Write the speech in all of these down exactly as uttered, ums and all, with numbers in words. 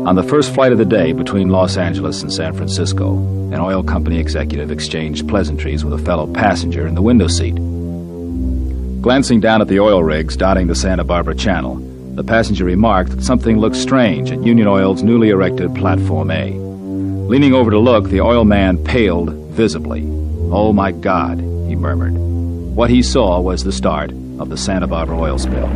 On the first flight of the day between Los Angeles and San Francisco, an oil company executive exchanged pleasantries with a fellow passenger in the window seat. Glancing down at the oil rigs dotting the Santa Barbara Channel, the passenger remarked that something looked strange at Union Oil's newly erected Platform A. Leaning over to look, the oil man paled visibly. "Oh, my God," he murmured. What he saw was the start of the Santa Barbara oil spill.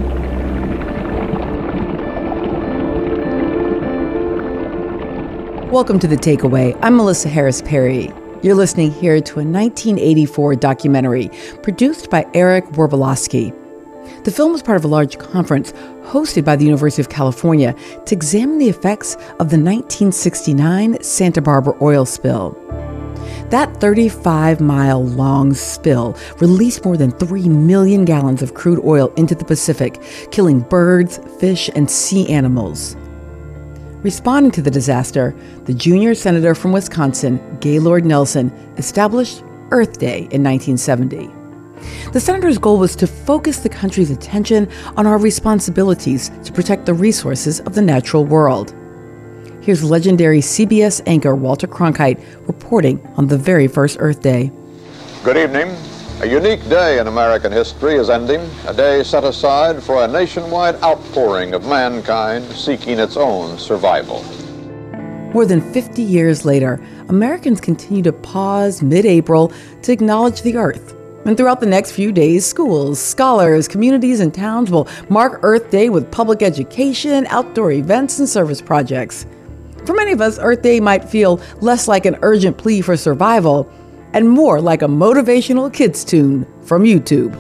Welcome to The Takeaway. I'm Melissa Harris Perry. You're listening here to a nineteen eighty-four documentary produced by Eric Warbolowski. The film was part of a large conference hosted by the University of California to examine the effects of the nineteen sixty-nine Santa Barbara oil spill. That thirty-five mile long spill released more than three million gallons of crude oil into the Pacific, killing birds, fish, and sea animals. Responding to the disaster, the junior senator from Wisconsin, Gaylord Nelson, established Earth Day in nineteen seventy. The senator's goal was to focus the country's attention on our responsibilities to protect the resources of the natural world. Here's legendary C B S anchor Walter Cronkite reporting on the very first Earth Day. Good evening. A unique day in American history is ending, a day set aside for a nationwide outpouring of mankind seeking its own survival. More than fifty years later, Americans continue to pause mid-April to acknowledge the Earth. And throughout the next few days, schools, scholars, communities, and towns will mark Earth Day with public education, outdoor events, and service projects. For many of us, Earth Day might feel less like an urgent plea for survival and more like a motivational kids tune from YouTube.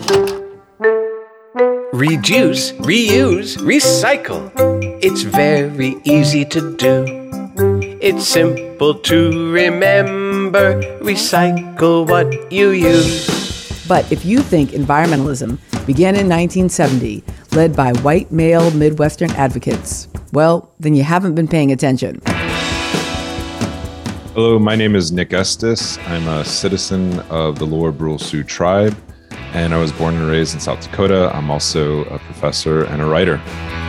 Reduce, reuse, recycle. It's very easy to do. It's simple to remember. Recycle what you use. But if you think environmentalism began in nineteen seventy, led by white male Midwestern advocates, well, then you haven't been paying attention. Hello, my name is Nick Estes. I'm a citizen of the Lower Brule Sioux tribe, and I was born and raised in South Dakota. I'm also a professor and a writer.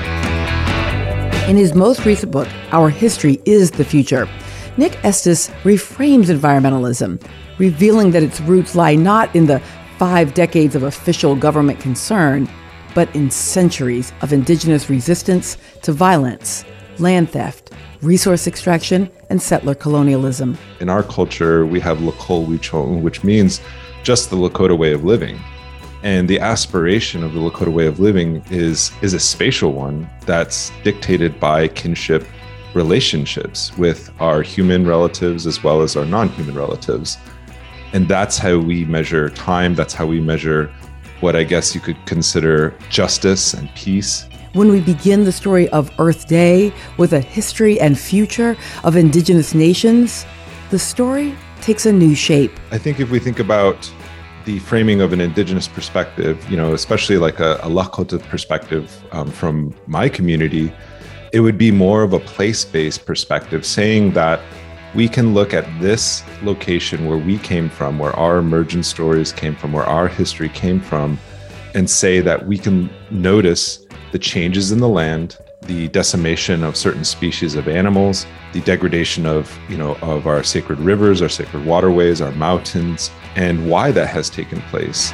In his most recent book, Our History is the Future, Nick Estes reframes environmentalism, revealing that its roots lie not in the five decades of official government concern, but in centuries of indigenous resistance to violence, land theft, resource extraction, and settler colonialism. In our culture, we have Lakol Wichol, which means just the Lakota way of living. And the aspiration of the Lakota way of living is, is a spatial one that's dictated by kinship relationships with our human relatives as well as our non-human relatives. And that's how we measure time. That's how we measure what I guess you could consider justice and peace. When we begin the story of Earth Day with a history and future of indigenous nations, the story takes a new shape. I think if we think about the framing of an indigenous perspective, you know, especially like a, a Lakota perspective um, from my community, it would be more of a place-based perspective, saying that we can look at this location where we came from, where our emergent stories came from, where our history came from, and say that we can notice the changes in the land, the decimation of certain species of animals, the degradation of, you know, of our sacred rivers, our sacred waterways, our mountains, and why that has taken place.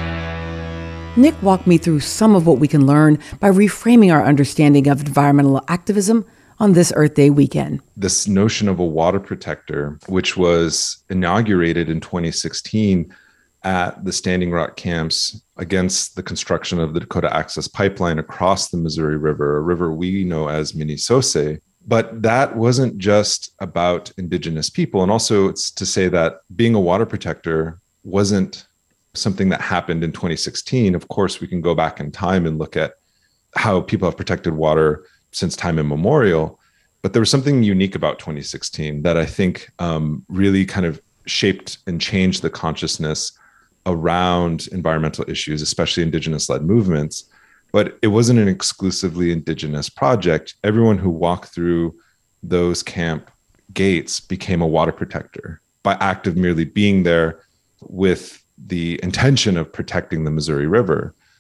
Nick walked me through some of what we can learn by reframing our understanding of environmental activism on this Earth Day weekend. This notion of a water protector, which was inaugurated in twenty sixteen at the Standing Rock camps against the construction of the Dakota Access Pipeline across the Missouri River, a river we know as Minnesota. But that wasn't just about Indigenous people. And also it's to say that being a water protector wasn't something that happened in twenty sixteen. Of course, we can go back in time and look at how people have protected water since time immemorial. But there was something unique about twenty sixteen that I think um, really kind of shaped and changed the consciousness around environmental issues, especially Indigenous-led movements. But it wasn't an exclusively Indigenous project. Everyone who walked through those camp gates became a water protector by act of merely being there with the intention of protecting the Missouri River.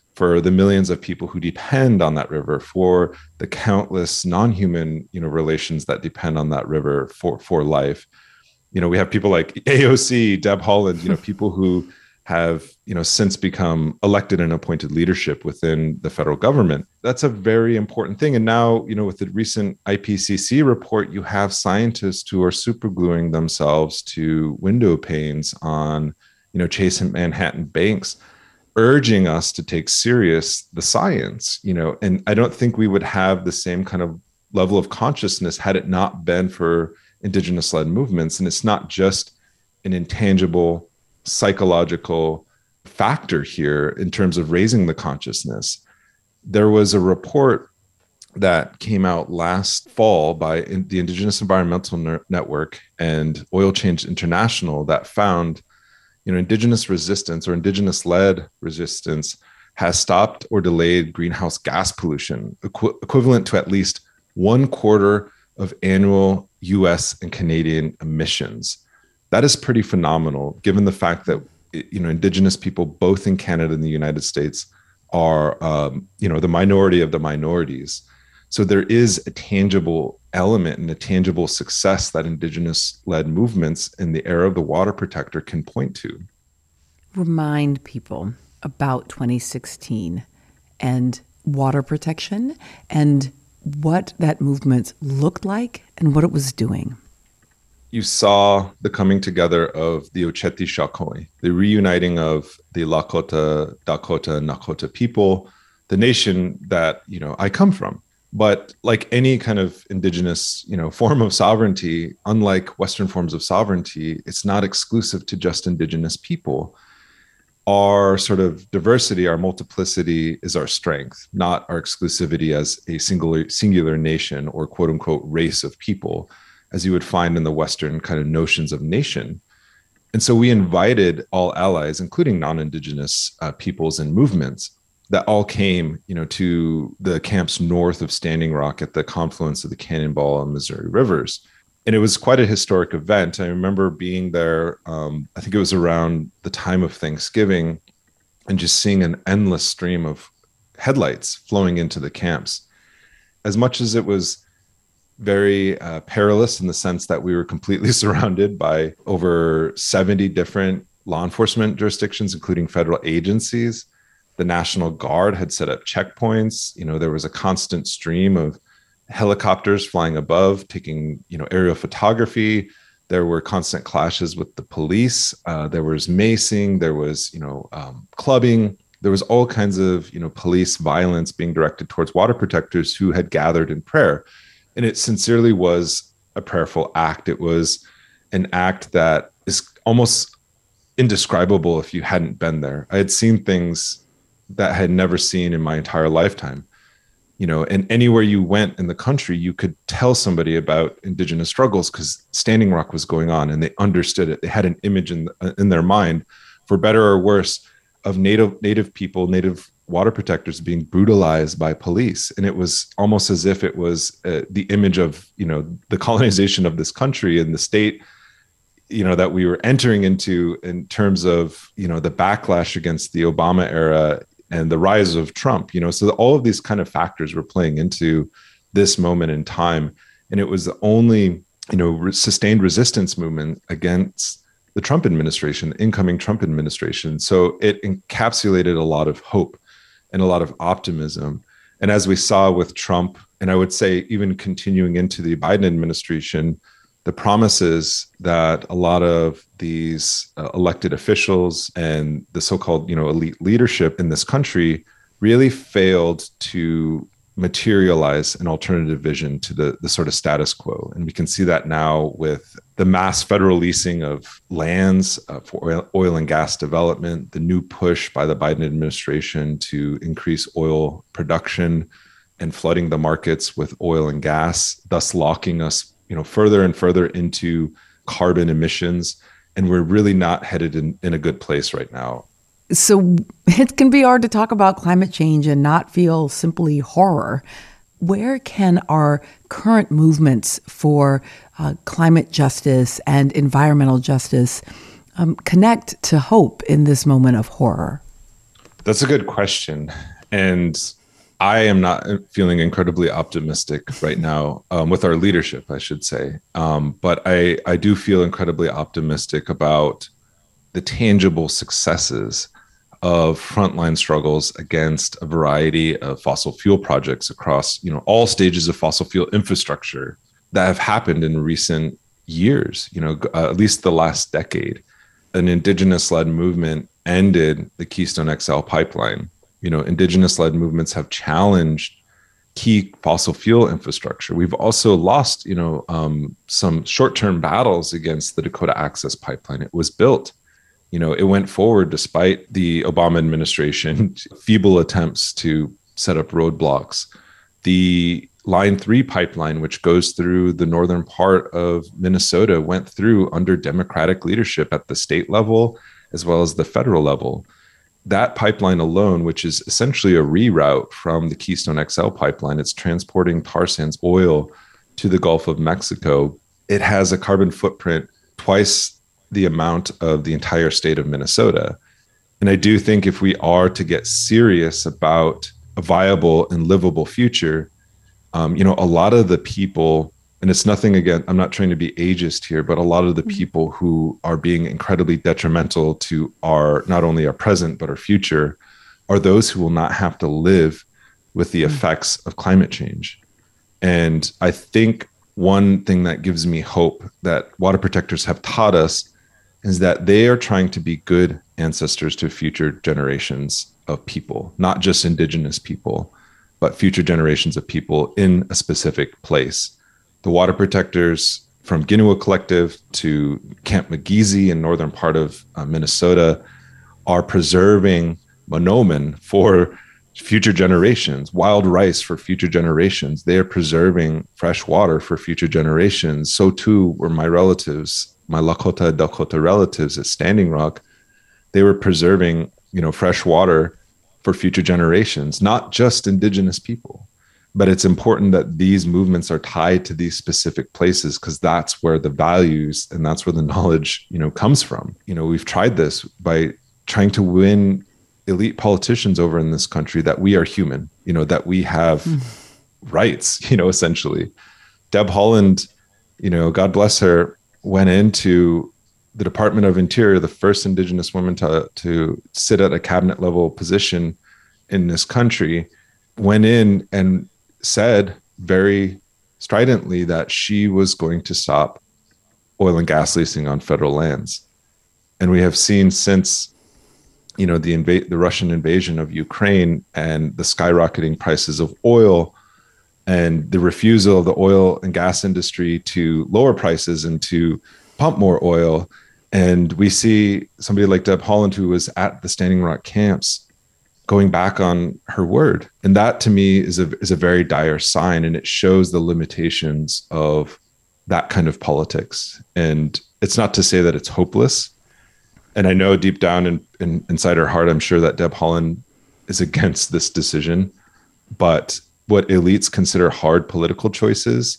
for the millions of people who depend on that river, for the countless non-human, you know, relations that depend on that river for, for life. You know, we have people like A O C, Deb Haaland, you know, people who have, you know, since become elected and appointed leadership within the federal government. That's a very important thing. And now, you know, with the recent I P C C report, you have scientists who are supergluing themselves to window panes on, you know, Chase and Manhattan banks, urging us to take serious the science, you know, and I don't think we would have the same kind of level of consciousness had it not been for Indigenous-led movements. And it's not just an intangible psychological factor here in terms of raising the consciousness. There was a report that came out last fall by the Indigenous Environmental Network and Oil Change International that found, you know, Indigenous resistance or Indigenous-led resistance has stopped or delayed greenhouse gas pollution, equ- equivalent to at least one quarter of annual U S and Canadian emissions. That is pretty phenomenal, given the fact that, you know, Indigenous people, both in Canada and the United States, are, um, you know, the minority of the minorities. So there is a tangible element and a tangible success that Indigenous-led movements in the era of the Water Protector can point to. Remind people about twenty sixteen and water protection and what that movement looked like and what it was doing. You saw the coming together of the Oceti Sakowin, the reuniting of the Lakota, Dakota, and Nakota people, the nation that, you know, I come from. But like any kind of Indigenous, you know, form of sovereignty, unlike Western forms of sovereignty, it's not exclusive to just Indigenous people. Our sort of diversity, our multiplicity is our strength, not our exclusivity as a singular, singular nation or quote unquote race of people, as you would find in the Western kind of notions of nation. And so we invited all allies, including non-Indigenous uh, peoples and movements, that all came, you know, to the camps north of Standing Rock at the confluence of the Cannonball and Missouri rivers. And it was quite a historic event. I remember being there, um, I think it was around the time of Thanksgiving, and just seeing an endless stream of headlights flowing into the camps. As much as it was very uh, perilous in the sense that we were completely surrounded by over seventy different law enforcement jurisdictions, including federal agencies. The National Guard had set up checkpoints. You know, there was a constant stream of helicopters flying above, taking, you know, aerial photography. There were constant clashes with the police. Uh, there was macing. There was, you know, um, clubbing. There was all kinds of, you know, police violence being directed towards water protectors who had gathered in prayer. And it sincerely was a prayerful act. It was an act that is almost indescribable if you hadn't been there. I had seen things that I had never seen in my entire lifetime. You know, and anywhere you went in the country, you could tell somebody about Indigenous struggles because Standing Rock was going on and they understood it. They had an image in in their mind, for better or worse, of native native people, native water protectors being brutalized by police. And it was almost as if it was uh, the image of, you know, the colonization of this country and the state, you know, that we were entering into in terms of, you know, the backlash against the Obama era and the rise of Trump, you know, so all of these kind of factors were playing into this moment in time. And it was the only, you know, re- sustained resistance movement against the Trump administration, the incoming Trump administration. So it encapsulated a lot of hope and a lot of optimism. And as we saw with Trump, and I would say even continuing into the Biden administration, the promises that a lot of these uh, elected officials and the so-called, you know, elite leadership in this country really failed to materialize an alternative vision to the, the sort of status quo. And we can see that now with the mass federal leasing of lands uh, for oil, oil and gas development, the new push by the Biden administration to increase oil production and flooding the markets with oil and gas, thus locking us, you know, further and further into carbon emissions. And we're really not headed in, in a good place right now. So it can be hard to talk about climate change and not feel simply horror. Where can our current movements for uh, climate justice and environmental justice um, connect to hope in this moment of horror? That's a good question. And I am not feeling incredibly optimistic right now um, with our leadership, I should say. Um, but I, I do feel incredibly optimistic about the tangible successes of frontline struggles against a variety of fossil fuel projects across, you know, all stages of fossil fuel infrastructure that have happened in recent years, you know, uh, at least the last decade. An indigenous-led movement ended the Keystone X L pipeline. You know, indigenous-led movements have challenged key fossil fuel infrastructure. We've also lost, you know, um, some short-term battles against the Dakota Access Pipeline. It was built. You know, it went forward despite the Obama administration feeble attempts to set up roadblocks. The Line three pipeline, which goes through the northern part of Minnesota, went through under Democratic leadership at the state level as well as the federal level. That pipeline alone, which is essentially a reroute from the Keystone X L pipeline, it's transporting tar sands oil to the Gulf of Mexico. It has a carbon footprint twice the amount of the entire state of Minnesota. And I do think if we are to get serious about a viable and livable future, um, you know, a lot of the people, and it's nothing again, I'm not trying to be ageist here, but a lot of the people who are being incredibly detrimental to our, not only our present, but our future, are those who will not have to live with the effects of climate change. And I think one thing that gives me hope that water protectors have taught us is that they are trying to be good ancestors to future generations of people, not just indigenous people, but future generations of people in a specific place. The water protectors from Ginuwa Collective to Camp McGeezy in northern part of uh, Minnesota are preserving monomen for future generations, wild rice for future generations. They are preserving fresh water for future generations. So too were my relatives, my Lakota Dakota relatives at Standing Rock. They were preserving, you know, fresh water for future generations, not just indigenous people. But it's important that these movements are tied to these specific places because that's where the values and that's where the knowledge, you know, comes from. You know, we've tried this by trying to win elite politicians over in this country that we are human, you know, that we have mm. rights, you know, essentially. Deb Haaland, you know, God bless her, went into the Department of Interior, the first indigenous woman to, to sit at a cabinet level position in this country, went in and said very stridently that she was going to stop oil and gas leasing on federal lands. And we have seen since, you know, the inva- the Russian invasion of Ukraine and the skyrocketing prices of oil and the refusal of the oil and gas industry to lower prices and to pump more oil. And we see somebody like Deb Haaland, who was at the Standing Rock camps, going back on her word. And that to me is a is a very dire sign. And it shows the limitations of that kind of politics. And it's not to say that it's hopeless. And I know deep down in, in inside her heart, I'm sure that Deb Haaland is against this decision. But what elites consider hard political choices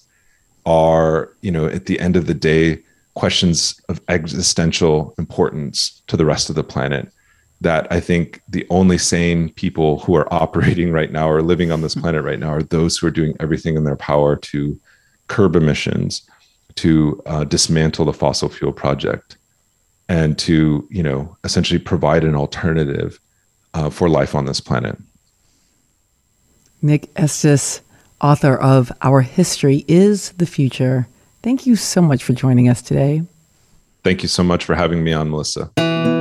are, you know, at the end of the day, questions of existential importance to the rest of the planet that I think the only sane people who are operating right now or living on this planet right now are those who are doing everything in their power to curb emissions, to uh, dismantle the fossil fuel project, and to, you know, essentially provide an alternative uh, for life on this planet. Nick Estes, author of Our History is the Future. Thank you so much for joining us today. Thank you so much for having me on, Melissa.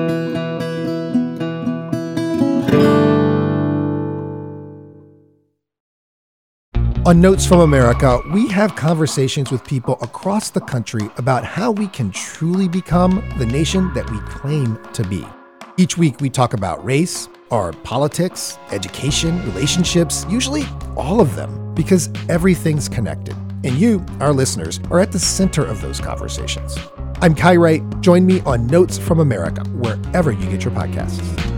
On Notes from America, we have conversations with people across the country about how we can truly become the nation that we claim to be. Each week, we talk about race, our politics, education, relationships, usually all of them, because everything's connected. And you, our listeners, are at the center of those conversations. I'm Kai Wright. Join me on Notes from America, wherever you get your podcasts.